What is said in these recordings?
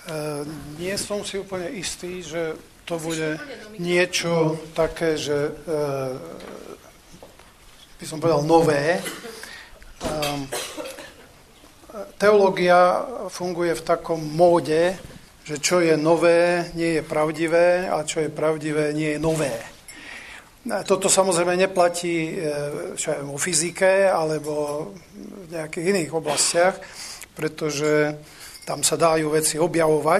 Nie som si úplne istý, že to bude niečo také, že by som povedal nové. Teológia funguje v takom móde, že čo je nové, nie je pravdivé a čo je pravdivé, nie je nové. Toto samozrejme neplatí vo fyzike alebo v nejakých iných oblastiach, pretože tam sa dajú veci objavovať.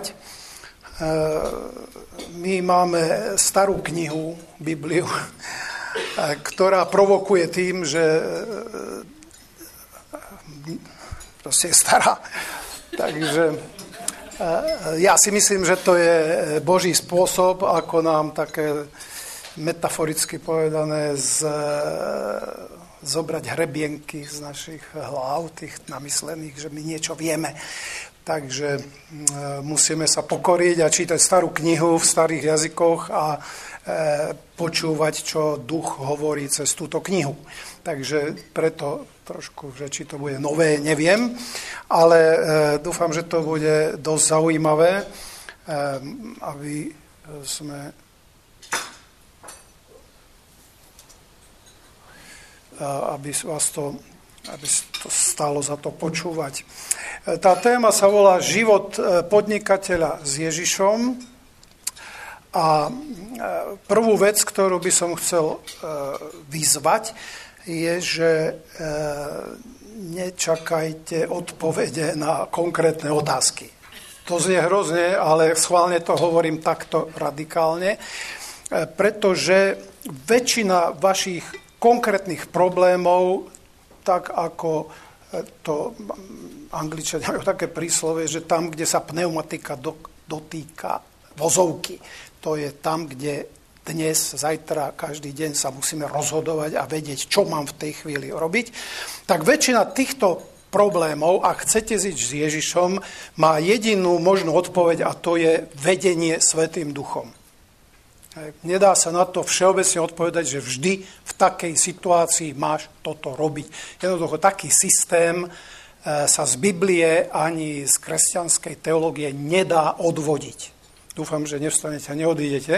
My máme starú knihu, Bibliu, ktorá provokuje tým, že proste je stará. Takže ja si myslím, že to je Boží spôsob, ako nám také metaforicky povedané zobrať hrebienky z našich hlav, tých namyslených, že my niečo vieme. Takže musíme sa pokoriť a čítať starú knihu v starých jazykoch a počúvať, čo duch hovorí cez túto knihu. Takže preto trošku, že či to bude nové, neviem, ale dúfam, že to bude dosť zaujímavé, aby to stálo za to počúvať. Tá téma sa volá Život podnikateľa s Ježišom a prvú vec, ktorú by som chcel vyzvať, je, že nečakajte odpovede na konkrétne otázky. To znie hrozne, ale schválne to hovorím takto radikálne, pretože väčšina vašich konkrétnych problémov, tak ako to Angličania majú také príslovie, že tam, kde sa pneumatika dotýka vozovky, to je tam, kde dnes, zajtra, každý deň sa musíme rozhodovať a vedieť, čo mám v tej chvíli robiť, tak väčšina týchto problémov, ak chcete žiť s Ježišom, má jedinú možnú odpoveď a to je vedenie Svätým Duchom. Nedá sa na to všeobecne odpovedať, že vždy v takej situácii máš toto robiť. Jednoducho taký systém sa z Biblie ani z kresťanskej teológie nedá odvodiť. Dúfam, že nevstanete a neodídete.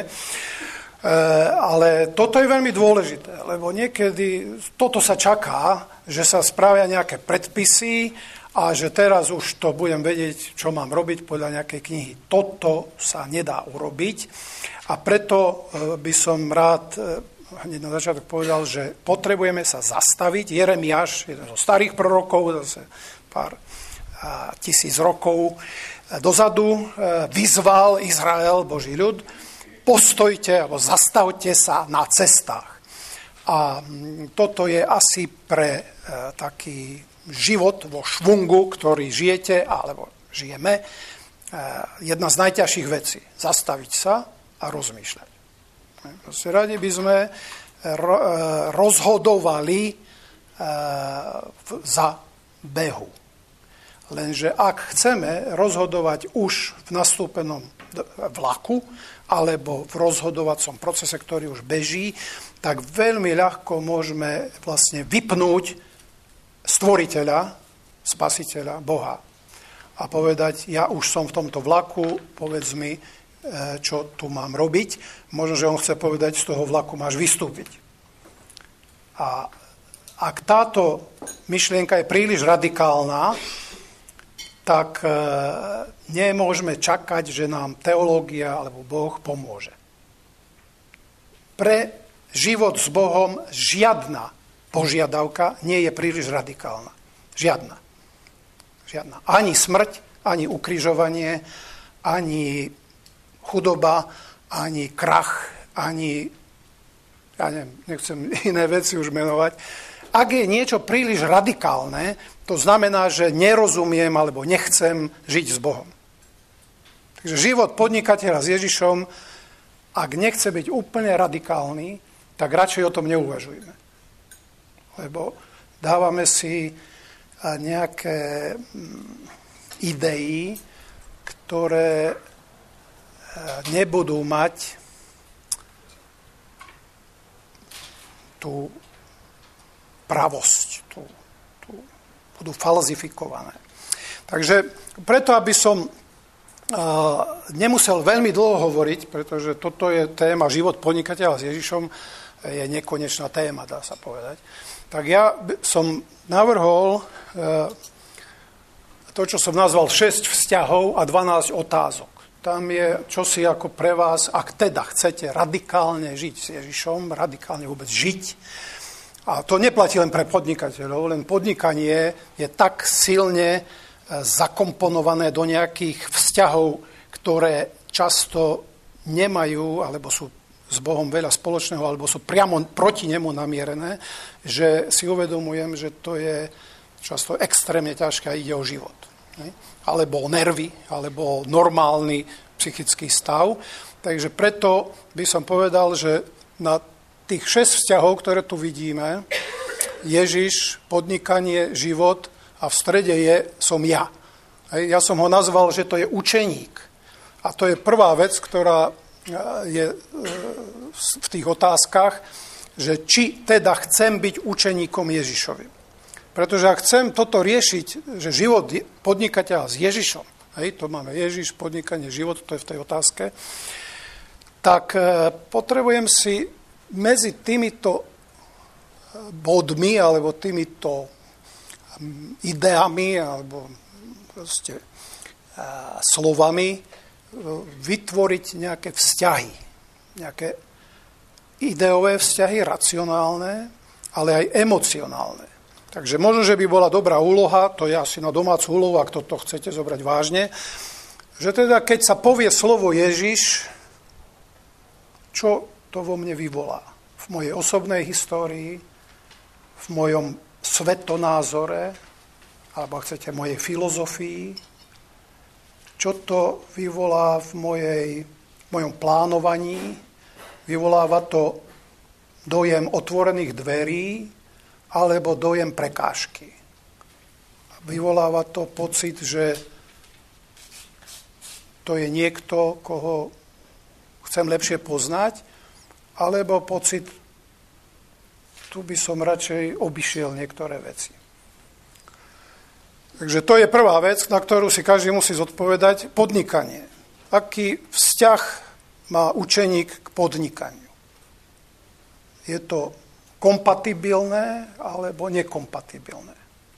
Ale toto je veľmi dôležité, lebo niekedy toto sa čaká, že sa spravia nejaké predpisy a že teraz už to budem vedieť, čo mám robiť podľa nejakej knihy. Toto sa nedá urobiť a preto by som rád hneď na začiatok povedal, že potrebujeme sa zastaviť. Jeremiáš, jeden zo starých prorokov, zase pár tisíc rokov dozadu, vyzval Izrael, Boží ľud, postojte alebo zastavte sa na cestách. A toto je asi pre taký život vo švungu, ktorý žijete alebo žijeme, jedna z najťažších vecí. Zastaviť sa a rozmýšľať. Proste radi by sme rozhodovali za behu. Lenže ak chceme rozhodovať už v nastúpenom vlaku alebo v rozhodovacom procese, ktorý už beží, tak veľmi ľahko môžeme vlastne vypnúť stvoriteľa, spasiteľa, Boha a povedať, ja už som v tomto vlaku, povedz mi, čo tu mám robiť. Možno, že on chce povedať, z toho vlaku máš vystúpiť. A ak táto myšlienka je príliš radikálna, tak nemôžeme čakať, že nám teológia alebo Boh pomôže. Pre život s Bohom žiadna požiadavka nie je príliš radikálna. Žiadna. Ani smrť, ani ukrižovanie, ani chudoba, ani krach, ani, ja neviem, nechcem iné veci už menovať. Ak je niečo príliš radikálne, to znamená, že nerozumiem alebo nechcem žiť s Bohom. Takže život podnikateľa s Ježišom, ak nechce byť úplne radikálny, tak radšej o tom neuvažujme. Lebo dávame si nejaké idei, ktoré nebudú mať tú pravosť, budú falzifikované. Takže preto, aby som nemusel veľmi dlho hovoriť, pretože toto je téma život podnikateľa s Ježišom, je nekonečná téma, dá sa povedať. Tak ja som navrhol to, čo som nazval 6 vzťahov a 12 otázok. Tam je čosi ako pre vás, ak teda chcete radikálne žiť s Ježišom, radikálne vôbec žiť. A to neplatí len pre podnikateľov, len podnikanie je tak silne zakomponované do nejakých vzťahov, ktoré často nemajú, alebo sú s Bohom veľa spoločného, alebo sú priamo proti nemu namierené, že si uvedomujem, že to je často extrémne ťažké a ide o život. Alebo o nervy, alebo o normálny psychický stav. Takže preto by som povedal, že na tých 6 vzťahov, ktoré tu vidíme, Ježiš, podnikanie, život a v strede som ja. Ja som ho nazval, že to je učeník. A to je prvá vec, ktorá je v tých otázkach, že či teda chcem byť učeníkom Ježišovým. Pretože ak chcem toto riešiť, že život podnikateľa s Ježišom, to máme Ježiš, podnikanie, život, to je v tej otázke, tak potrebujem si medzi týmito bodmi alebo týmito ideami alebo proste slovami vytvoriť nejaké vzťahy. Nejaké ideové vzťahy, racionálne, ale aj emocionálne. Takže možno, že by bola dobrá úloha, to je asi na domácu úlohu, ak toto chcete zobrať vážne, že teda keď sa povie slovo Ježiš, čo to vo mne vyvolá? V mojej osobnej histórii, v mojom svetonázore, alebo ak chcete, mojej filozofii, čo to vyvolá v mojom plánovaní, vyvoláva to dojem otvorených dverí, alebo dojem prekážky. Vyvoláva to pocit, že to je niekto, koho chcem lepšie poznať, alebo pocit, tu by som radšej obišiel niektoré veci. Takže to je prvá vec, na ktorú si každý musí zodpovedať, podnikanie. Aký vzťah má učeník k podnikaniu? Je to kompatibilné alebo nekompatibilné?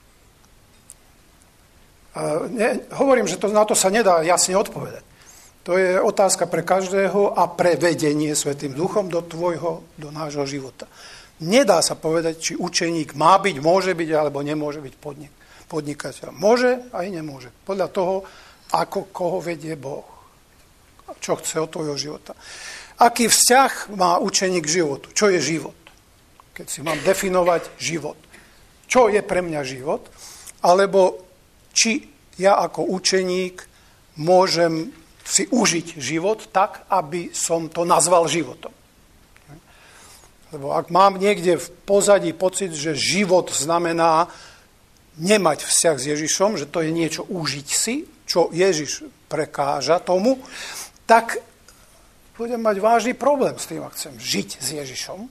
Hovorím, že na to sa nedá jasne odpovedať. To je otázka pre každého a pre vedenie Svätým Duchom do nášho života. Nedá sa povedať, či učeník má byť, môže byť alebo nemôže byť podnikateľ. Môže aj nemôže. Podľa toho, ako koho vedie Boh. Čo chce od tvojho života. Aký vzťah má učeník k životu? Čo je život? Keď si mám definovať život. Čo je pre mňa život? Alebo či ja ako učeník môžem si užiť život tak, aby som to nazval životom. Lebo ak mám niekde v pozadí pocit, že život znamená nemať vzťah s Ježišom, že to je niečo užiť si, čo Ježiš prekáža tomu, tak budem mať vážny problém s tým, ak chcem žiť s Ježišom.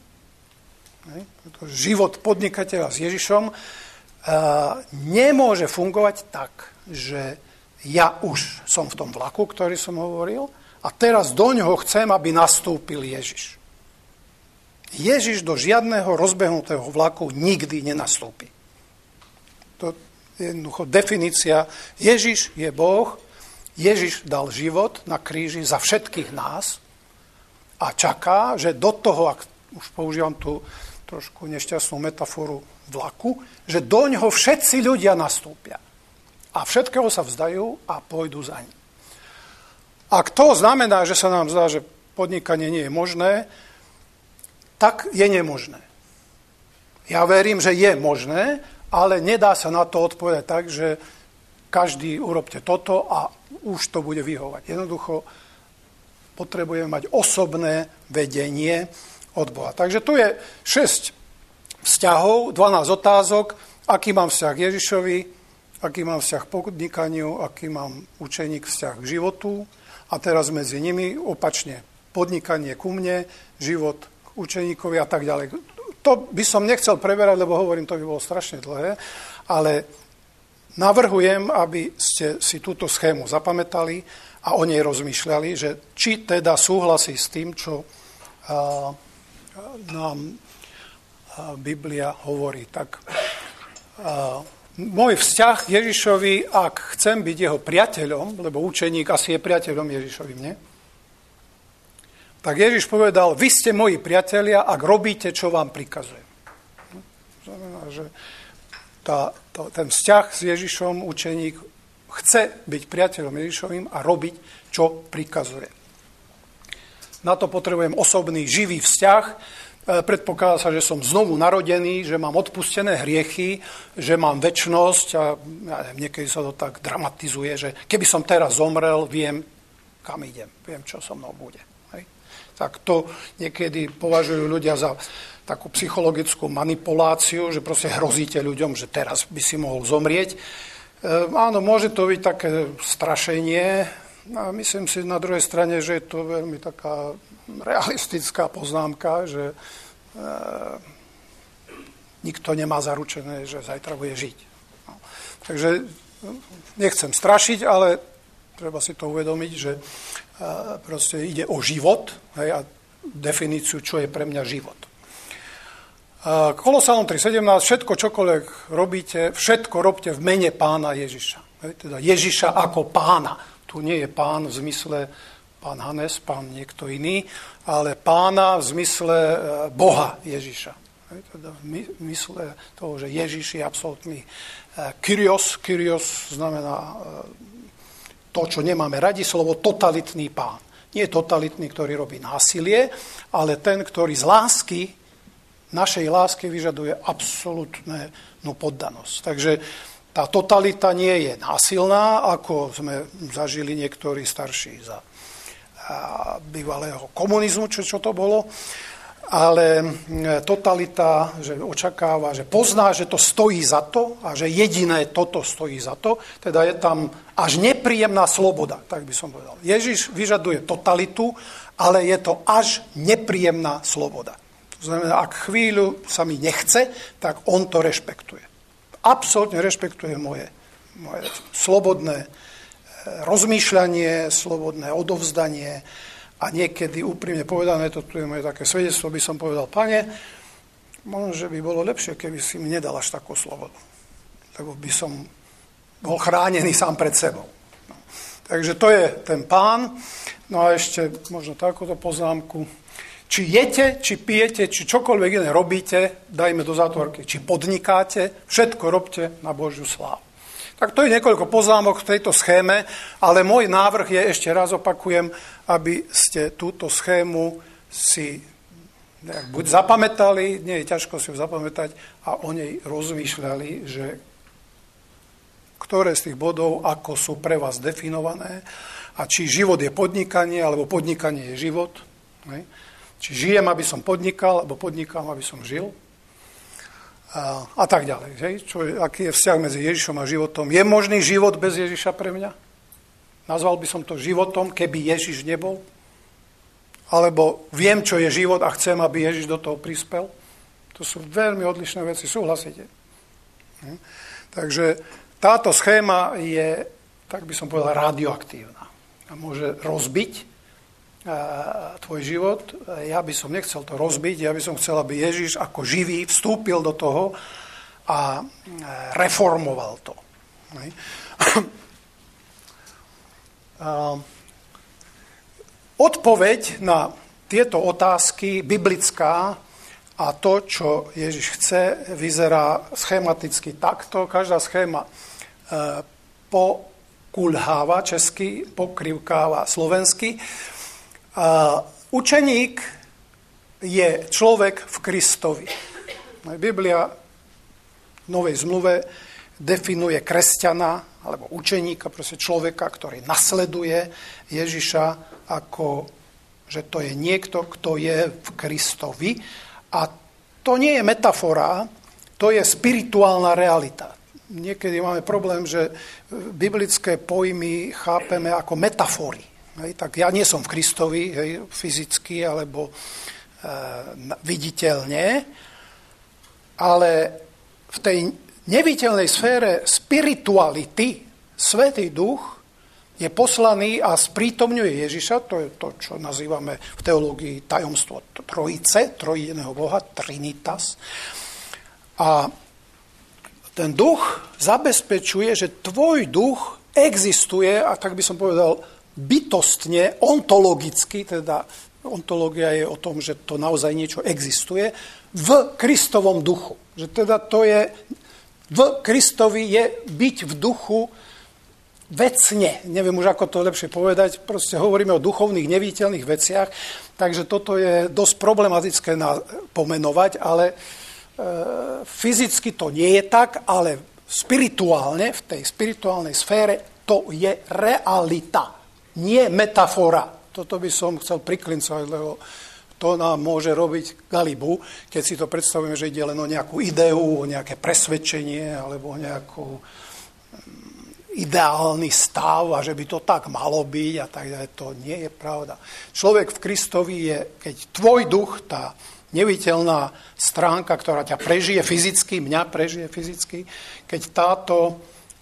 Život podnikateľa s Ježišom nemôže fungovať tak, že ja už som v tom vlaku, ktorý som hovoril, a teraz do ňoho chcem, aby nastúpil Ježiš. Ježiš do žiadneho rozbehnutého vlaku nikdy nenastúpi. To je jednoducho definícia. Ježiš je Boh, Ježiš dal život na kríži za všetkých nás a čaká, že do toho, ak už používam tú trošku nešťastnú metaforu vlaku, že do ňoho všetci ľudia nastúpia. A všetkého sa vzdajú a pôjdu za ním. Ak to znamená, že sa nám zdá, že podnikanie nie je možné, tak je nemožné. Ja verím, že je možné, ale nedá sa na to odpovedať tak, že každý urobte toto a už to bude vyhovať. Jednoducho potrebujeme mať osobné vedenie od Boha. Takže tu je 6 vzťahov, 12 otázok, aký mám vzťah k Ježišovi, aký mám vzťah k podnikaniu, aký mám učeník vzťah k životu a teraz medzi nimi opačne podnikanie ku mne, život k učeníkovi a tak ďalej. To by som nechcel preberať, lebo hovorím, to by bolo strašne dlhé, ale navrhujem, aby ste si túto schému zapamätali a o nej rozmýšľali, že či teda súhlasí s tým, čo nám Biblia hovorí. Tak môj vzťah k Ježišovi, ak chcem byť jeho priateľom, lebo učeník asi je priateľom Ježišovým, nie? Tak Ježiš povedal, vy ste moji priatelia, ak robíte, čo vám prikazujem. Znamená, že ten vzťah s Ježišom, učeník chce byť priateľom Ježišovým a robiť, čo prikazuje. Na to potrebujem osobný, živý vzťah. Predpokladá sa, že som znovu narodený, že mám odpustené hriechy, že mám večnosť a niekedy sa to tak dramatizuje, že keby som teraz zomrel, viem, kam idem, viem, čo so mnou bude. Hej. Tak to niekedy považujú ľudia za takú psychologickú manipuláciu, že proste hrozíte ľuďom, že teraz by si mohol zomrieť. Áno, môže to byť také strašenie, a myslím si na druhej strane, že je to veľmi taká realistická poznámka, že nikto nemá zaručené, že zajtra bude žiť. No. Takže nechcem strašiť, ale treba si to uvedomiť, že proste ide o život, hej, a definíciu, čo je pre mňa život. Kolosanom 3.17, všetko, čokoľvek robíte, všetko robte v mene Pána Ježiša. Hej, teda Ježiša ako Pána. Tu nie je pán v zmysle pán Hannes, pán niekto iný, ale pána v zmysle Boha Ježiša. Teda v zmysle toho, že Ježiš je absolútny kyrios. Kyrios znamená to, čo nemáme radi, slovo totalitný pán. Nie totalitný, ktorý robí násilie, ale ten, ktorý z lásky, našej lásky vyžaduje absolútnu poddanosť. Takže tá totalita nie je násilná, ako sme zažili niektorí starší za bývalého komunizmu, čo to bolo, ale totalita, že očakáva, že pozná, že to stojí za to a že jediné toto stojí za to, teda je tam až nepríjemná sloboda, tak by som povedal. Ježiš vyžaduje totalitu, ale je to až nepríjemná sloboda. To znamená, ak chvíľu sa mi nechce, tak on to rešpektuje. Absolútne rešpektuje moje slobodné rozmýšľanie, slobodné odovzdanie a niekedy úprimne povedané, to tu je moje také svedectvo, by som povedal, Pane, možno, že by bolo lepšie, keby si mi nedal až takú slobodu, lebo by som bol chránený sám pred sebou. No. Takže to je ten Pán. No a ešte možno takúto poznámku. Či jete, či pijete, či čokoľvek iné robíte, dajme do zátvorky, či podnikáte, všetko robte na Božiu slávu. Tak to je niekoľko poznámok v tejto schéme, ale môj návrh je, ešte raz opakujem, aby ste túto schému si buď zapamätali, nie je ťažko si ju zapamätať, a o nej rozmýšľali, že ktoré z tých bodov, ako sú pre vás definované, a či život je podnikanie, alebo podnikanie je život, ne? Či žijem, aby som podnikal, alebo podnikám, aby som žil. A tak ďalej. Aký je vzťah medzi Ježišom a životom? Je možný život bez Ježiša pre mňa? Nazval by som to životom, keby Ježiš nebol? Alebo viem, čo je život a chcem, aby Ježiš do toho prispel? To sú veľmi odlišné veci. Súhlasíte? Takže táto schéma je, tak by som povedal, radioaktívna. A môže rozbiť tvoj život. Ja by som nechcel to rozbiť, ja by som chcel, aby Ježiš ako živý vstúpil do toho a reformoval to. Odpoveď na tieto otázky, biblická, a to, čo Ježiš chce, vyzerá schematicky takto. Každá schéma pokulháva česky, pokrivkáva slovensky. Učeník je človek v Kristovi. Biblia v Novej zmluve definuje kresťana alebo učeníka, proste človeka, ktorý nasleduje Ježiša, ako že to je niekto, kto je v Kristovi. A to nie je metafora, to je spirituálna realita. Niekedy máme problém, že biblické pojmy chápeme ako metafory. Hej, tak ja nie som v Kristovi, hej, fyzicky alebo viditeľne, ale v tej neviditeľnej sfére spirituality Svätý Duch je poslaný a sprítomňuje Ježiša, to je to, čo nazývame v teológii tajomstvo trojice, trojjediného Boha, Trinitas. A ten duch zabezpečuje, že tvoj duch existuje, a tak by som povedal, bytostne, ontologicky, teda ontológia je o tom, že to naozaj niečo existuje, v Kristovom duchu. Že teda to je, v Kristovi je byť v duchu vecne. Neviem už, ako to lepšie povedať, proste hovoríme o duchovných, neviditeľných veciach, takže toto je dosť problematické pomenovať, ale fyzicky to nie je tak, ale spirituálne, v tej spirituálnej sfére, to je realita, nie metafora. Toto by som chcel priklincovať, lebo to nám môže robiť galibu, keď si to predstavujeme, že ide len o nejakú ideu, o nejaké presvedčenie, alebo o nejakú ideálny stav a že by to tak malo byť a tak ďalej. To nie je pravda. Človek v Kristovi je, keď tvoj duch, tá neviditeľná stránka, ktorá ťa prežije fyzicky, mňa prežije fyzicky, keď táto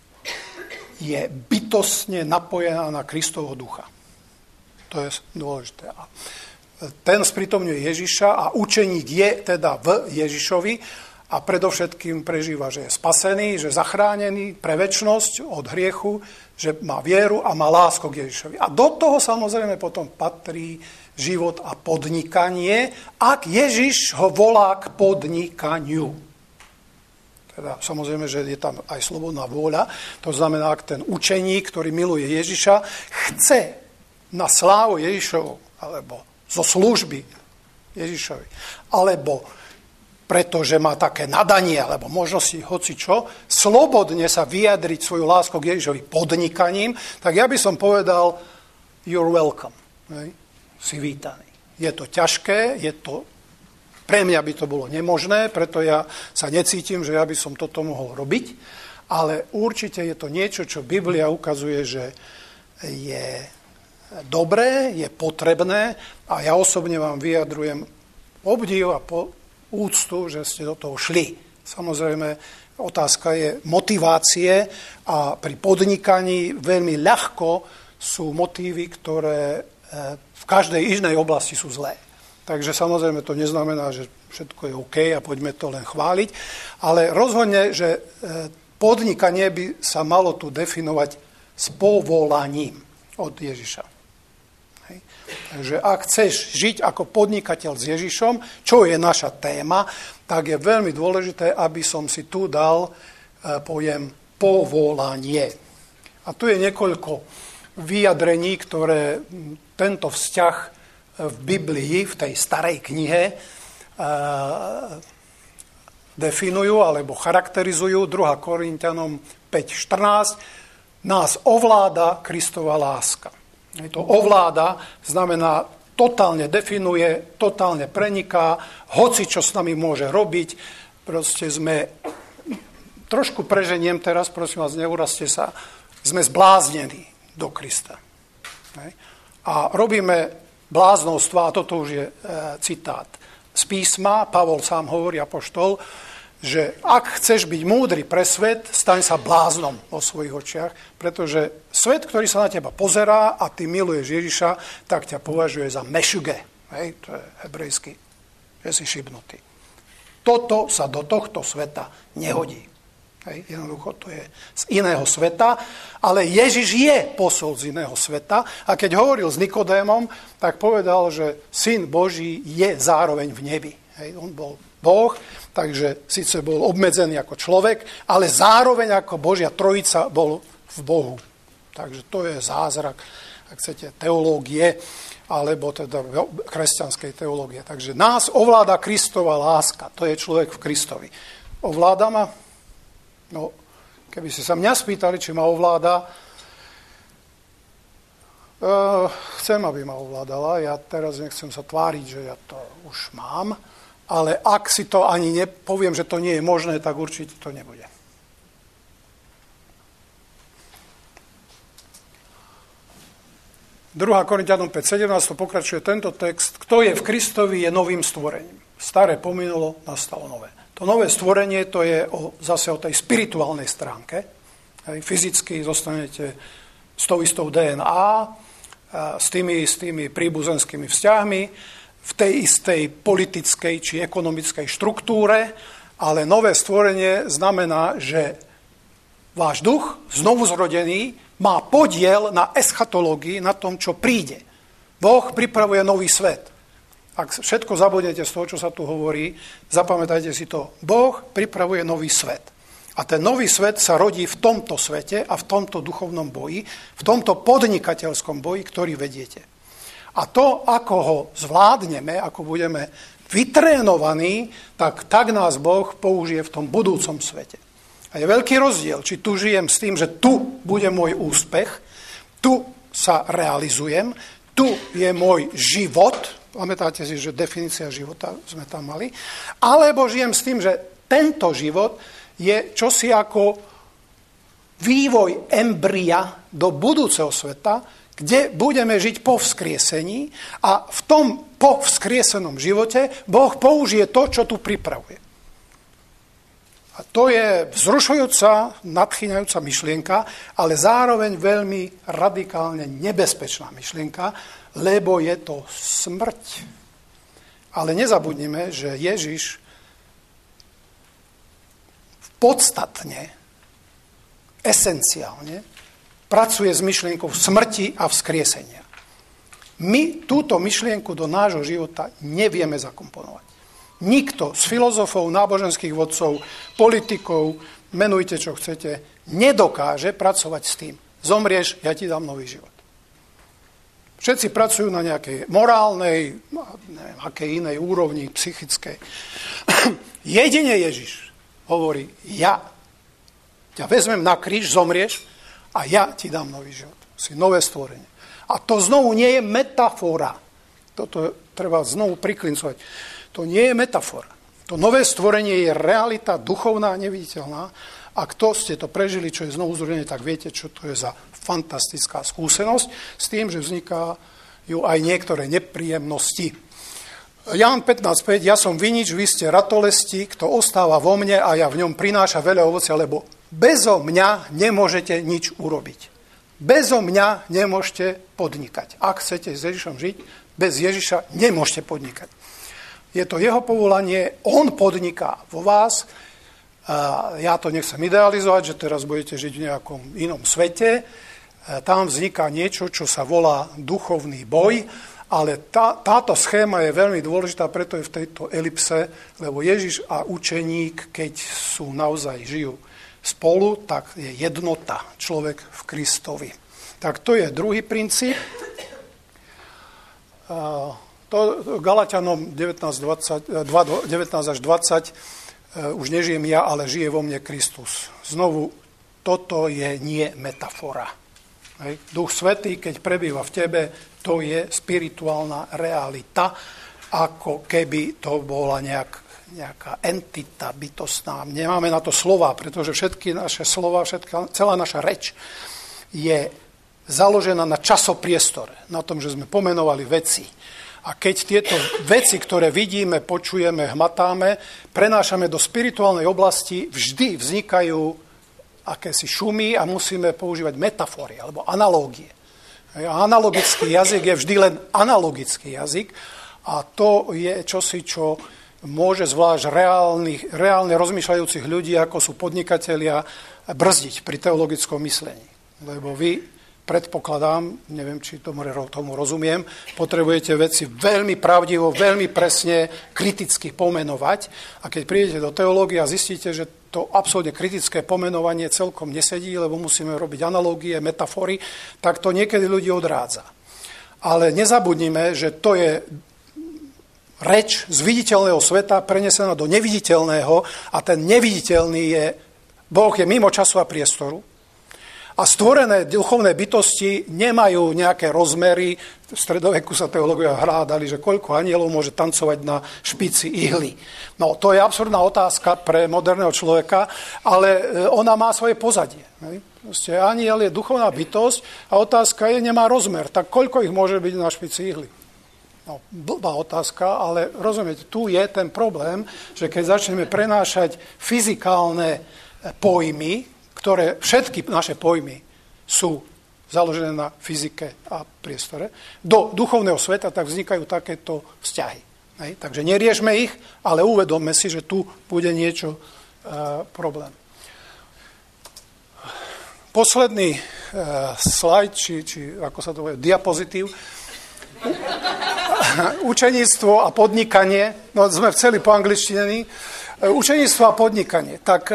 je bytostne napojená na Kristovo ducha. To je dôležité. A ten sprítomňuje Ježiša a učeník je teda v Ježišovi a predovšetkým prežíva, že je spasený, že je zachránený pre večnosť od hriechu, že má vieru a má lásku k Ježišovi. A do toho samozrejme potom patrí život a podnikanie, ak Ježiš ho volá k podnikaniu. Teda samozrejme, že je tam aj slobodná vôľa. To znamená, ak ten učeník, ktorý miluje Ježiša, chce na slávu Ježišovu, alebo zo služby Ježišovi, alebo pretože má také nadanie, alebo možnosti hocičo, slobodne sa vyjadriť svoju lásku k Ježišovi podnikaním, tak ja by som povedal, you're welcome. Si vítaný. Je to ťažké, pre mňa by to bolo nemožné, preto ja sa necítim, že ja by som toto mohol robiť, ale určite je to niečo, čo Biblia ukazuje, že je dobré, je potrebné a ja osobne vám vyjadrujem obdiv a úctu, že ste do toho šli. Samozrejme, otázka je motivácie a pri podnikaní veľmi ľahko sú motívy, ktoré v každej inej oblasti sú zlé. Takže samozrejme to neznamená, že všetko je OK a poďme to len chváliť, ale rozhodne, že podnikanie by sa malo tu definovať s povolaním od Ježiša. Takže ak chceš žiť ako podnikateľ s Ježišom, čo je naša téma, tak je veľmi dôležité, aby som si tu dal pojem povolanie. A tu je niekoľko vyjadrení, ktoré tento vzťah v Biblii, v tej starej knihe, definujú alebo charakterizujú. 2. Korinťanom 5.14. Nás ovláda Kristova láska. To ovláda znamená totálne definuje, totálne preniká, hoci čo s nami môže robiť. Proste sme, trošku preženiem teraz, prosím vás, neurazte sa, sme zbláznení do Krista. A robíme bláznovstva, a toto už je citát z písma, Pavol sám hovorí, apoštol, že ak chceš byť múdry pre svet, staň sa bláznom vo svojich očiach, pretože svet, ktorý sa na teba pozerá a ty miluješ Ježiša, tak ťa považuje za mešuge. Hej, to je hebrejský, že si šibnutý. Toto sa do tohto sveta nehodí. Hej, jednoducho to je z iného sveta, ale Ježiš je posol z iného sveta a keď hovoril s Nikodémom, tak povedal, že Syn Boží je zároveň v nebi. Hej, on bol Boh, takže síce bol obmedzený ako človek, ale zároveň ako Božia trojica bol v Bohu. Takže to je zázrak, ak chcete, teológie, alebo teda kresťanskej teológie. Takže nás ovláda Kristova láska, to je človek v Kristovi. Ovláda ma? No, keby ste sa mňa spýtali, či ma ovláda, chcem, aby ma ovládala. Ja teraz nechcem sa tváriť, že ja to už mám, ale ak si to ani nepoviem, že to nie je možné, tak určite to nebude. Druhá Korinťanom 5.17 pokračuje tento text. Kto je v Kristovi, je novým stvorením. Staré pominulo, nastalo nové. To nové stvorenie, to je zase o tej spirituálnej stránke. Fyzicky zostanete s tou istou DNA, s tými príbuzenskými vzťahmi, v tej istej politickej či ekonomickej štruktúre, ale nové stvorenie znamená, že váš duch, znovuzrodený, má podiel na eschatológii, na tom, čo príde. Boh pripravuje nový svet. Ak všetko zabudnete z toho, čo sa tu hovorí, zapamätajte si to. Boh pripravuje nový svet. A ten nový svet sa rodí v tomto svete a v tomto duchovnom boji, v tomto podnikateľskom boji, ktorý vediete. A to, ako ho zvládneme, ako budeme vytrénovaní, tak nás Boh použije v tom budúcom svete. A je veľký rozdiel, či tu žijem s tým, že tu bude môj úspech, tu sa realizujem, tu je môj život, pamätáte si, že definícia života sme tam mali, alebo žijem s tým, že tento život je čosi ako vývoj embria do budúceho sveta, kde budeme žiť po vzkriesení a v tom po vzkriesenom živote Boh použije to, čo tu pripravuje. A to je vzrušujúca, nadchýňajúca myšlienka, ale zároveň veľmi radikálne nebezpečná myšlienka, lebo je to smrť. Ale nezabudnime, že Ježiš podstatne, esenciálne pracuje s myšlienkou smrti a vzkriesenia. My túto myšlienku do nášho života nevieme zakomponovať. Nikto z filozofov, náboženských vodcov, politikov, menujte čo chcete, nedokáže pracovať s tým. Zomrieš, ja ti dám nový život. Všetci pracujú na nejakej morálnej, neviem, akej inej úrovni, psychickej. Jedine Ježiš hovorí, ja ťa vezmem na kríž, zomrieš a ja ti dám nový život. Si nové stvorenie. A to znovu nie je metafora. Toto treba znovu priklincovať. To nie je metafora. To nové stvorenie je realita duchovná a neviditeľná. A kto ste to prežili, čo je znovu zrodené, tak viete, čo to je za fantastická skúsenosť s tým, že vznikajú aj niektoré nepríjemnosti. Ján 15.5, ja som vinič, vy ste ratolesti, kto ostáva vo mne a ja v ňom prináša veľa ovocia, lebo bezo mňa nemôžete nič urobiť. Bezo mňa nemôžete podnikať. Ak chcete s Ježišom žiť, bez Ježiša nemôžete podnikať. Je to jeho povolanie, on podniká vo vás. Ja to nechcem idealizovať, že teraz budete žiť v nejakom inom svete. Tam vzniká niečo, čo sa volá duchovný boj, ale táto schéma je veľmi dôležitá, preto je v tejto elipse, lebo Ježiš a učeník, keď sú naozaj žijú spolu, tak je jednota, človek v Kristovi. Tak to je druhý princíp. Galatianom 19 až 20 už nežijem ja, ale žije vo mne Kristus. Znovu, toto je nie metafora. Duch Svätý, keď prebýva v tebe, to je spirituálna realita, ako keby to bola nejaká entita bytostná. Nemáme na to slova, pretože všetky naše slova, celá naša reč je založená na časopriestore, na tom, že sme pomenovali veci. A keď tieto veci, ktoré vidíme, počujeme, hmatáme, prenášame do spirituálnej oblasti, vždy vznikajú akési šumy a musíme používať metafóry alebo analógie. A analogický jazyk je vždy len analogický jazyk a to je čosi, čo môže zvlášť reálne rozmýšľajúcich ľudí, ako sú podnikatelia, brzdiť pri teologickom myslení. Lebo vy, predpokladám, neviem, či tomu rozumiem, potrebujete veci veľmi pravdivo, veľmi presne, kriticky pomenovať. A keď prídete do teológie a zistíte, že to absolútne kritické pomenovanie celkom nesedí, lebo musíme robiť analógie, metafory, tak to niekedy ľudí odrádza. Ale nezabudnime, že to je reč z viditeľného sveta prenesená do neviditeľného a ten neviditeľný je, Boh je mimo času a priestoru. A stvorené duchovné bytosti nemajú nejaké rozmery. V stredoveku sa teológovia hrádali, že koľko anielov môže tancovať na špici ihly. No, to je absurdná otázka pre moderného človeka, ale ona má svoje pozadie. Proste aniel je duchovná bytosť a otázka je, nemá rozmer. Tak koľko ich môže byť na špici ihly? No, blbá otázka, ale rozumiete, tu je ten problém, že keď začneme prenášať fyzikálne pojmy, ktoré všetky naše pojmy sú založené na fyzike a priestore, do duchovného sveta, tak vznikajú takéto vzťahy. Hej? Takže neriešme ich, ale uvedomme si, že tu bude niečo problém. Posledný slajd, či ako sa to povie, diapozitív. Učeníctvo a podnikanie, no sme chceli po angličtine, učeníctvo a podnikanie. Tak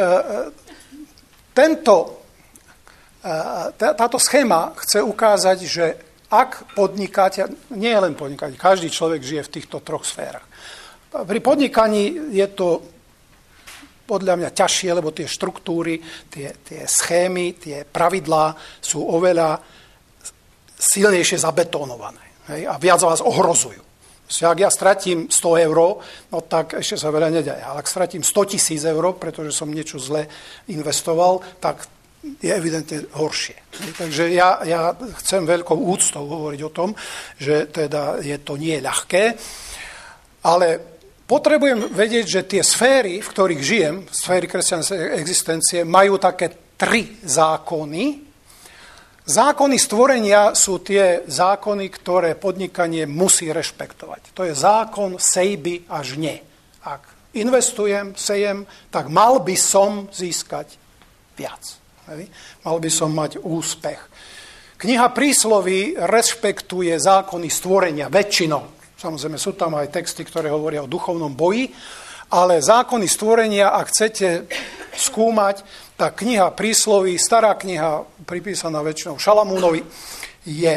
táto schéma chce ukázať, že ak podnikáte, nie je len podnikanie, každý človek žije v týchto troch sférach. Pri podnikaní je to podľa mňa ťažšie, lebo tie štruktúry, tie schémy, tie pravidlá sú oveľa silnejšie zabetónované. Hej, a viac vás ohrozujú. Ak ja stratím 100 eur, no tak ešte sa veľa nedeje. Ale ak stratím 100 000 eur, pretože som niečo zle investoval, tak je evidentne horšie. Takže ja chcem veľkou úctou hovoriť o tom, že teda to nie je ľahké, ale potrebujem vedieť, že tie sféry, v ktorých žijem, sféry kresťanskej existencie, majú také 3 zákony. Zákony stvorenia sú tie zákony, ktoré podnikanie musí rešpektovať. To je zákon sejby a žne. Ak investujem, sejem, tak mal by som získať viac. Mal by som mať úspech. Kniha Prísloví rešpektuje zákony stvorenia väčšinou. Samozrejme, sú tam aj texty, ktoré hovoria o duchovnom boji, ale zákony stvorenia, ak chcete skúmať, tá kniha Prísloví, stará kniha, pripísaná väčšinou Šalamúnovi, je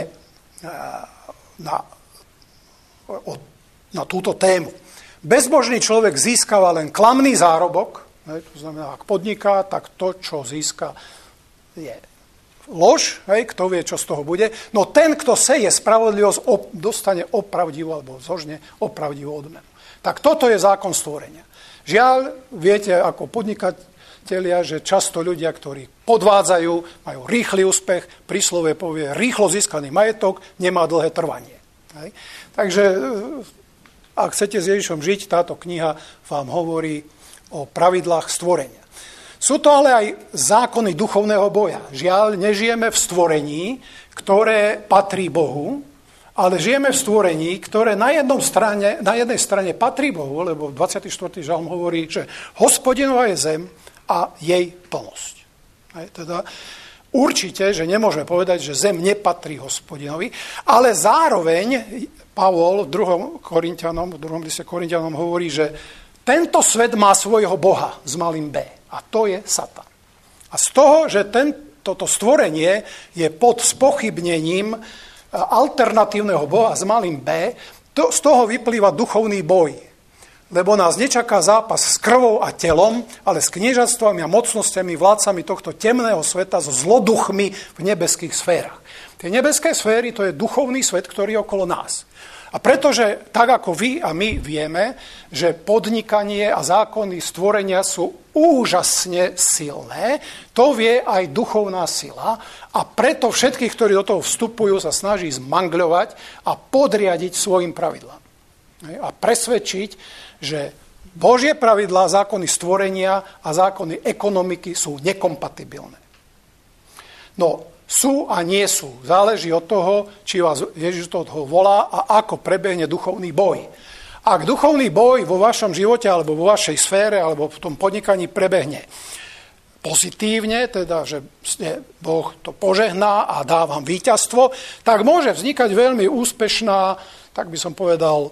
na túto tému. Bezbožný človek získava len klamný zárobok, to znamená, ak podniká, tak to, čo získa, je lož, kto vie, čo z toho bude. No ten, kto seje spravodlivosť, dostane opravdivú, alebo zožne opravdivú odmenu. Tak toto je zákon stvorenia. Žiaľ, viete, ako podnikatelia, že často ľudia, ktorí podvádzajú, majú rýchly úspech, príslovie povie, rýchlo získaný majetok nemá dlhé trvanie. Hej. Takže ak chcete s Ježišom žiť, táto kniha vám hovorí o pravidlách stvorenia. Sú to ale aj zákony duchovného boja. Žiaľ, nežijeme v stvorení, ktoré patrí Bohu, ale žijeme v stvorení, ktoré na jednej strane patrí Bohu, lebo 24. žalm hovorí, že Hospodinová je zem a jej plnosť. Teda určite, že nemôžeme povedať, že zem nepatrí Hospodinovi, ale zároveň Pavol v 2. liste Korinťanom hovorí, že tento svet má svojho boha s malým b. A to je Satan. A z toho, že toto stvorenie je pod spochybnením alternatívneho boha s malým b, z toho vyplýva duchovný boj. Lebo nás nečaká zápas s krvou a telom, ale s kniežatstvami a mocnosťami, vládcami tohto temného sveta, so zloduchmi v nebeských sférach. Tie nebeské sféry, to je duchovný svet, ktorý je okolo nás. A pretože, tak ako vy a my vieme, že podnikanie a zákony stvorenia sú úžasne silné, to vie aj duchovná sila a preto všetkých, ktorí do toho vstupujú, sa snaží zmangľovať a podriadiť svojim pravidlám. A presvedčiť, že Božie pravidlá, zákony stvorenia a zákony ekonomiky sú nekompatibilné. No, sú a nie sú. Záleží od toho, či vás Ježiš do toho volá a ako prebehne duchovný boj. Ak duchovný boj vo vašom živote alebo vo vašej sfére alebo v tom podnikaní prebehne pozitívne, teda, že Boh to požehná a dá vám víťazstvo, tak môže vznikať veľmi úspešná, tak by som povedal,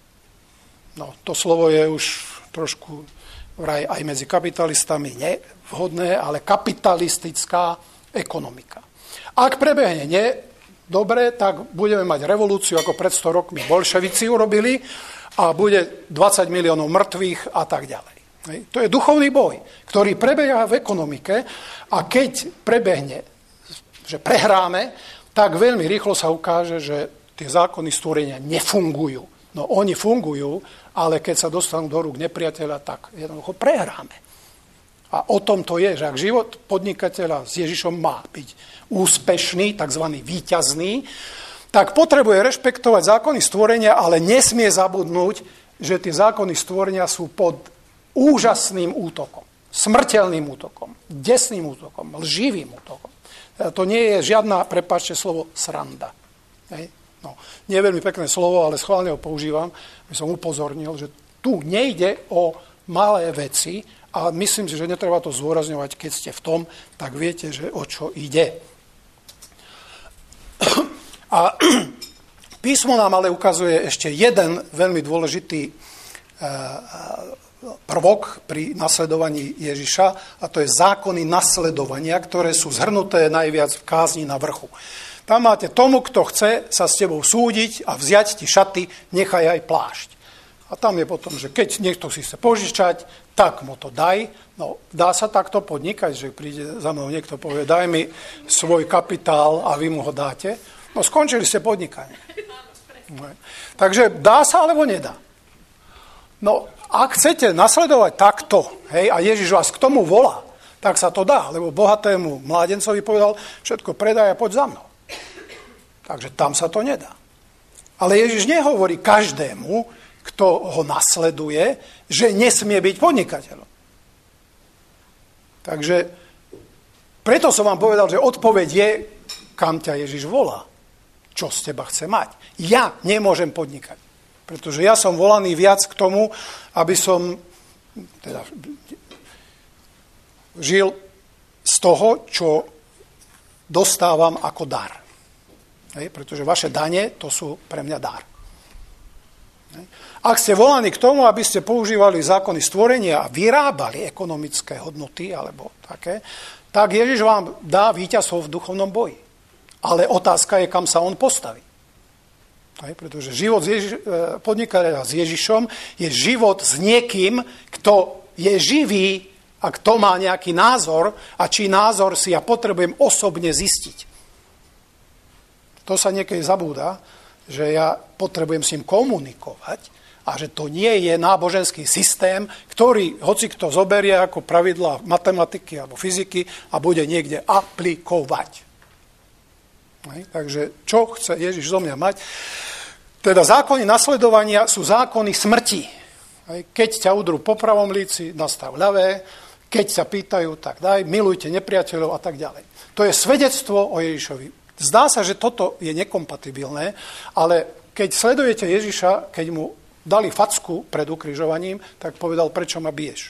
no to slovo je už trošku vraj aj medzi kapitalistami nevhodné, ale kapitalistická ekonomika. Ak prebehne dobre, tak budeme mať revolúciu, ako pred 100 rokmi bolševici urobili a bude 20 miliónov mŕtvych a tak ďalej. To je duchovný boj, ktorý prebieha v ekonomike a keď prebehne, že prehráme, tak veľmi rýchlo sa ukáže, že tie zákony stvorenia nefungujú. No oni fungujú, ale keď sa dostanú do rúk nepriateľa, tak jednoducho prehráme. A o tom to je, že ak život podnikateľa s Ježišom má byť úspešný, tzv. Víťazný, tak potrebuje rešpektovať zákony stvorenia, ale nesmie zabudnúť, že tie zákony stvorenia sú pod úžasným útokom, smrteľným útokom, desným útokom, lživým útokom. To nie je žiadna, prepáčte slovo, sranda. Hej? No, nie je veľmi pekné slovo, ale schválne ho používam, aby som upozornil, že tu nejde o malé veci a myslím si, že netreba to zdôrazňovať, keď ste v tom, tak viete, že o čo ide. A písmo nám ale ukazuje ešte jeden veľmi dôležitý prvok pri nasledovaní Ježiša, a to je zákony nasledovania, ktoré sú zhrnuté najviac v kázni na vrchu. Tam máte tomu, kto chce sa s tebou súdiť a vziať ti šaty, nechaj aj plášť. A tam je potom, že keď niekto si chce požičať, tak mu to daj. No, dá sa takto podnikať, že príde za mnou niekto, povie, daj mi svoj kapitál a vy mu ho dáte. No, skončili ste podnikanie. Takže dá sa alebo nedá. No, ak chcete nasledovať takto, hej, a Ježiš vás k tomu volá, tak sa to dá, lebo bohatému mládencovi povedal, všetko predaj a poď za mnou. Takže tam sa to nedá. Ale Ježiš nehovorí každému, kto ho nasleduje, že nesmie byť podnikateľom. Takže preto som vám povedal, že odpoveď je, kam ťa Ježiš volá. Čo z teba chce mať. Ja nemôžem podnikať. Pretože ja som volaný viac k tomu, aby som žil z toho, čo dostávam ako dar. Hej, pretože vaše dane, to sú pre mňa dar. Hej. Ak ste volaní k tomu, aby ste používali zákony stvorenia a vyrábali ekonomické hodnoty, alebo také, tak Ježiš vám dá víťazstvo v duchovnom boji. Ale otázka je, kam sa on postaví. Hej, pretože život podnikateľa s Ježišom je život s niekým, kto je živý a kto má nejaký názor a čí názor si ja potrebujem osobne zistiť. To sa niekedy zabúda, že ja potrebujem s ním komunikovať a že to nie je náboženský systém, ktorý hoci kto zoberie ako pravidlá matematiky alebo fyziky a bude niekde aplikovať. Takže čo chce Ježiš zo mňa mať? Teda zákony nasledovania sú zákony smrti. Keď ťa udrú po pravom líci, nastav ľavé, keď sa pýtajú, tak daj, milujte nepriateľov a tak ďalej. To je svedectvo o Ježišovi. Zdá sa, že toto je nekompatibilné, ale keď sledujete Ježiša, keď mu dali facku pred ukrižovaním, tak povedal, prečo ma biješ.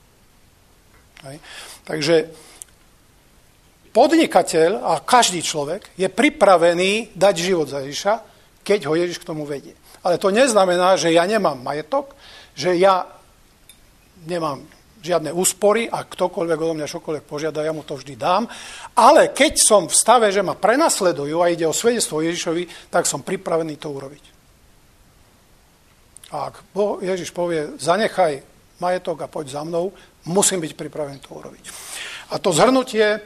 Takže podnikateľ a každý človek je pripravený dať život za Ježiša, keď ho Ježiš k tomu vedie. Ale to neznamená, že ja nemám majetok, že ja nemám žiadne úspory a ktokoľvek odo mňa čokoľvek požiada, ja mu to vždy dám. Ale keď som v stave, že ma prenasledujú a ide o svedectvo Ježišovi, tak som pripravený to urobiť. A ak Ježiš povie, zanechaj majetok a poď za mnou, musím byť pripravený to urobiť. A to zhrnutie,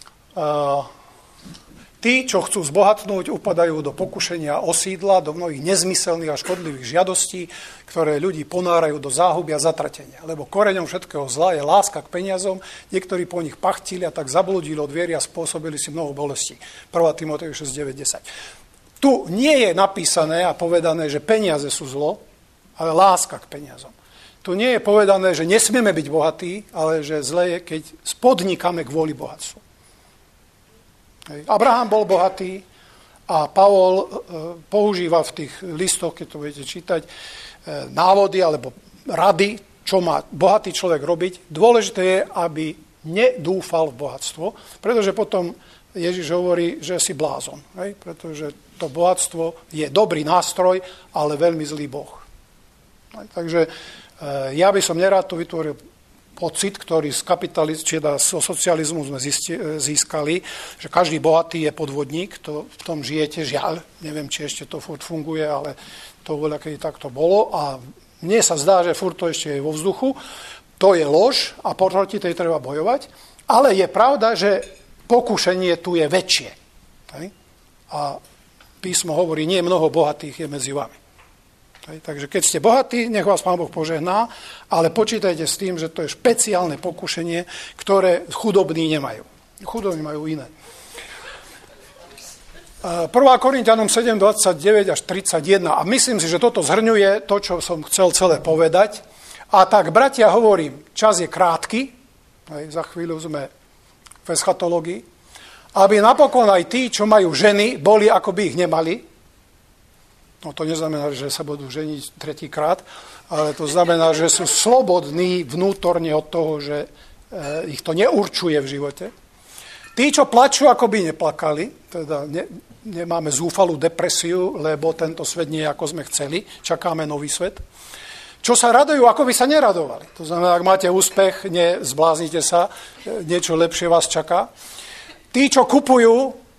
tí, čo chcú zbohatnúť, upadajú do pokušenia osídla, do mnohých nezmyselných a škodlivých žiadostí, ktoré ľudí ponárajú do záhuby a zatratenia. Lebo koreňom všetkého zla je láska k peniazom, niektorí po nich pachtili a tak zabludili od viery a spôsobili si mnoho bolestí. 1. Timotej 6:9-10. Tu nie je napísané a povedané, že peniaze sú zlo, ale láska k peniazom. Tu nie je povedané, že nesmieme byť bohatí, ale že zle je, keď spodnikáme kvôli bohatstvu. Abraham bol bohatý a Pavol používa v tých listoch, keď to budete čítať, návody alebo rady, čo má bohatý človek robiť. Dôležité je, aby nedúfal v bohatstvo, pretože potom Ježiš hovorí, že si blázon. Pretože to bohatstvo je dobrý nástroj, ale veľmi zlý boh. Takže ja by som nerád tu vytvoril pocit, ktorý zo socializmu sme získali, že každý bohatý je podvodník, to v tom žijete, žiaľ, neviem, či ešte to furt funguje, ale to voľa, kedy takto bolo a mne sa zdá, že furt to ešte je vo vzduchu, to je lož a proti tej treba bojovať, ale je pravda, že pokušenie tu je väčšie. A písmo hovorí, nie mnoho bohatých je medzi vami. Takže keď ste bohatí, nech vás Pán Boh požehná, ale počítajte s tým, že to je špeciálne pokušenie, ktoré chudobní nemajú. Chudobní majú iné. 1. Korinťanom 7:29 až 31. A myslím si, že toto zhrňuje to, čo som chcel celé povedať. A tak, bratia, hovorím, čas je krátky, za chvíľu sme v eschatológii, aby napokon aj tí, čo majú ženy, boli, ako by ich nemali. No to neznamená, že sa budú ženiť tretíkrát, ale to znamená, že sú slobodní vnútorne od toho, že ich to neurčuje v živote. Tí, čo plačú, ako by neplakali, teda nemáme zúfalú depresiu, lebo tento svet nie je, ako sme chceli, čakáme nový svet. Čo sa radujú, ako by sa neradovali. To znamená, ak máte úspech, nezbláznite sa, niečo lepšie vás čaká. Tí, čo kupujú,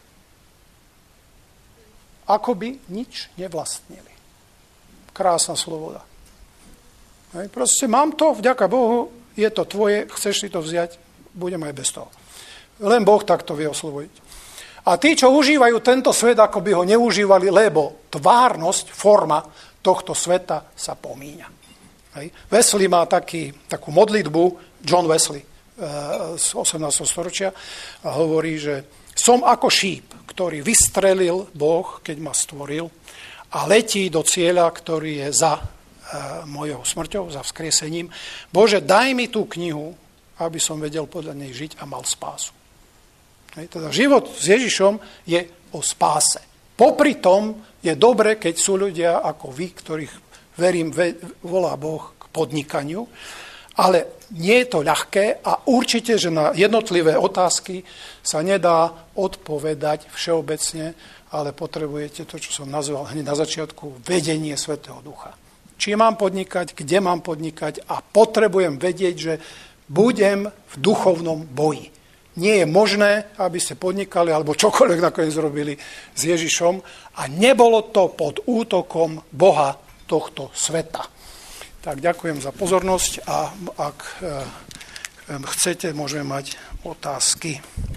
ako by nič nevlastnili. Krásna sloboda. Proste mám to, vďaka Bohu, je to tvoje, chceš si to vziať, budem aj bez toho. Len Boh takto vie oslobodiť. A tí, čo užívajú tento svet, ako by ho neužívali, lebo tvárnosť, forma tohto sveta sa pomíňa. Wesley má takú modlitbu, John Wesley z 18. storočia, a hovorí, že som ako šíp, ktorý vystrelil Boh, keď ma stvoril, a letí do cieľa, ktorý je za mojou smrťou, za vzkriesením. Bože, daj mi tú knihu, aby som vedel podľa nej žiť a mal spásu. Teda život s Ježišom je o spáse. Popri tom je dobre, keď sú ľudia ako vy, ktorých verím, volá Boh k podnikaniu, ale nie je to ľahké a určite, že na jednotlivé otázky sa nedá odpovedať všeobecne, ale potrebujete to, čo som nazval hneď na začiatku, vedenie Svätého Ducha. Či mám podnikať, kde mám podnikať a potrebujem vedieť, že budem v duchovnom boji. Nie je možné, aby ste podnikali alebo čokoľvek nakoniec robili s Ježišom a nebolo to pod útokom Boha tohto sveta. Tak ďakujem za pozornosť a ak chcete, môžeme mať otázky.